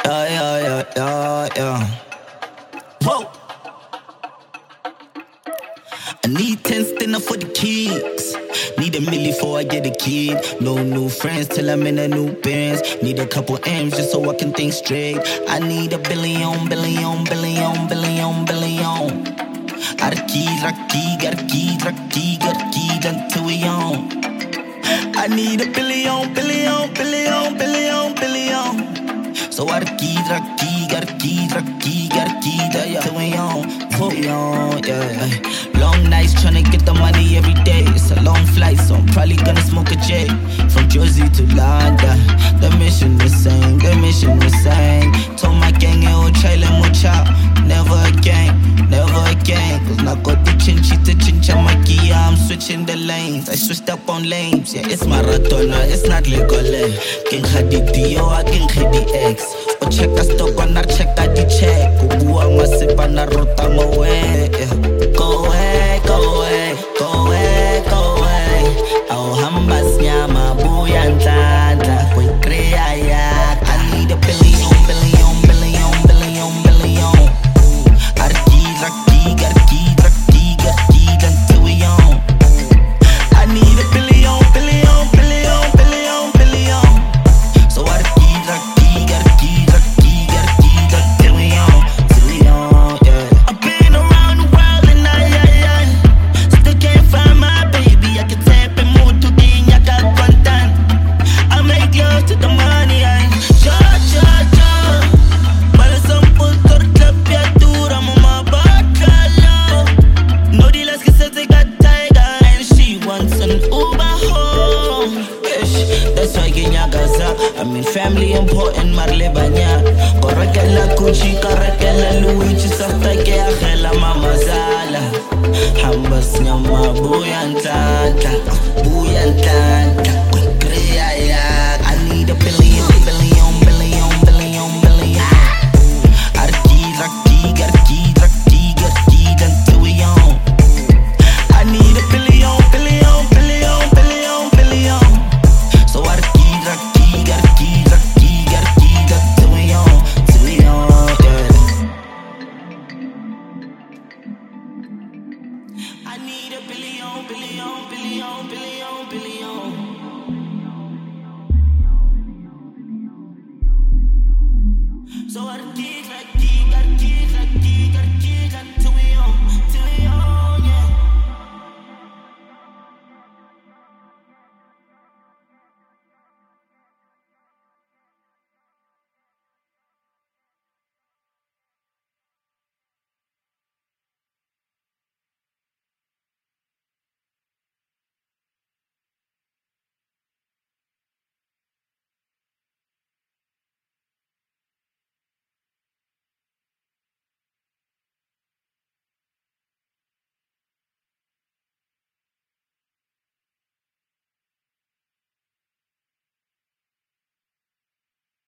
Yeah. Whoa. I need 10 stinner for the kids. Need a milli before I get a kid. No new friends till I'm in a new Benz. Need a couple M's just so I can think straight. I need a billion. Got a key until we on. I need a billion. So I got a key till we on. Yeah. Long nights tryna get the money every day. It's a long flight, so I'm probably gonna smoke a J. From Jersey to London, the mission the same. Told my gang it will trailer mucha. Never again. Cause now got the chinchita chinchamaki. I'm switching the lanes. I switched up on lanes. Yeah, it's maratona, it's not legal. King Khadi I King Khadi X. O check a stock on our check a the check. Ubua masipa na rota moe. Go away. Au hambas nyama buyantanda. Koi krea ya. I need a billion. Got a key until we on. I need a billion. So I got a key until we on. Yeah. I've been around the world and I still can't find my baby. I can tap and move to the nyaka kwantan. I make love to the money. Cha. Para some puto club dura mama bacala. No dealers que se take a tiger and she wants an Uber home. That's why Gaza. I mean family important marle banya. Correcela Gucci, correcela Louis, chisafta que ajela mama zala. Hambas nyama buyantanta.